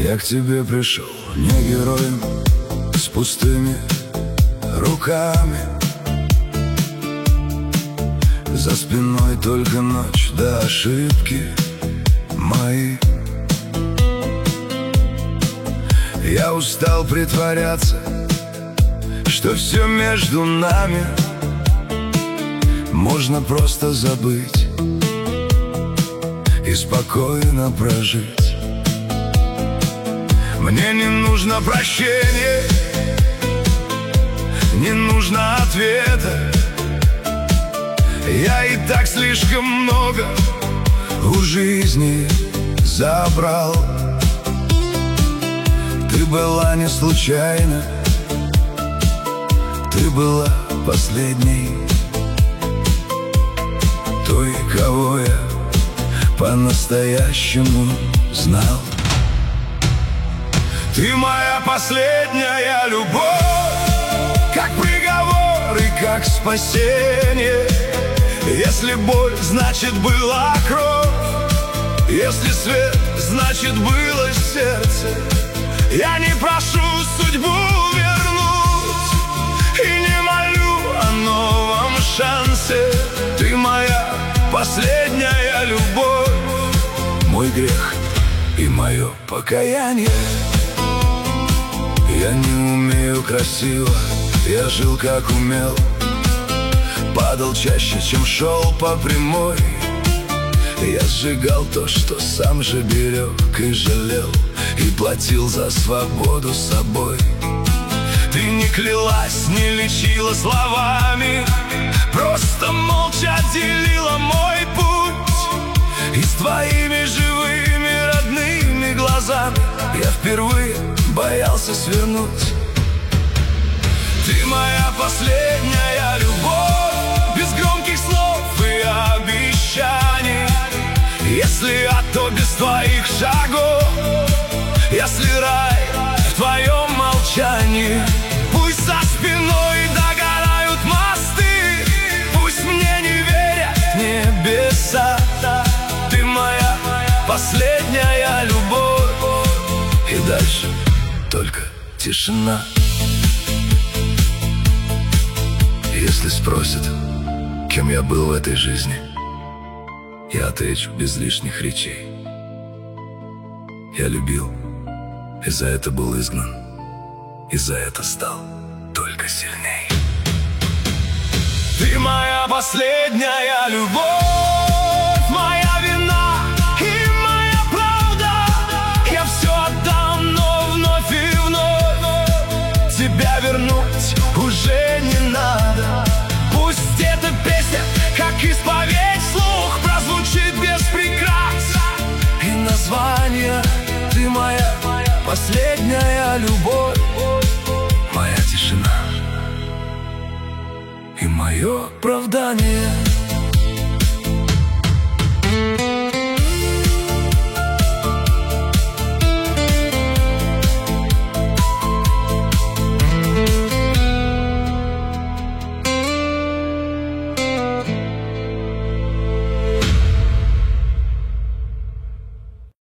Я к тебе пришел не героем, с пустыми руками. За спиной только ночь да ошибки мои. Я устал притворяться, что все между нами можно просто забыть и спокойно прожить. Мне не нужно прощения, не нужно ответа. Я и так слишком много у жизни забрал. Ты была не случайно, ты была последней, той, кого я по-настоящему знал. Ты моя последняя любовь, как приговор и как спасение. Если боль, значит была кровь, если свет, значит было сердце. Я не прошу судьбу вернуть и не молю о новом шансе. Ты моя последняя любовь, мой грех и мое покаяние. Я не умею красиво, я жил как умел, падал чаще, чем шел по прямой. Я сжигал то, что сам же берег и жалел, и платил за свободу собой. Ты не клялась, не лечила словами, просто молча делила мой путь. И с твоими живыми родными глазами я впервые боялся свернуть. Ты моя последняя любовь, без громких слов и обещаний. Если ад, то без твоих шагов, если рай в твоем молчании. Пусть за спиной догорают мосты, пусть мне не верят небеса. Ты моя последняя любовь, и дальше только тишина. Если спросят, кем я был в этой жизни, я отвечу без лишних речей. Я любил, и за это был изгнан, и за это стал только сильней. Ты моя последняя любовь, моя вина и моя правда. Я все отдам, но вновь и вновь тебя вернуть уже не надо. Пусть эта песня, как исповедь вслух, прозвучит без прикрас и названия. Ты моя последняя любовь, моя тишина и мое оправдание.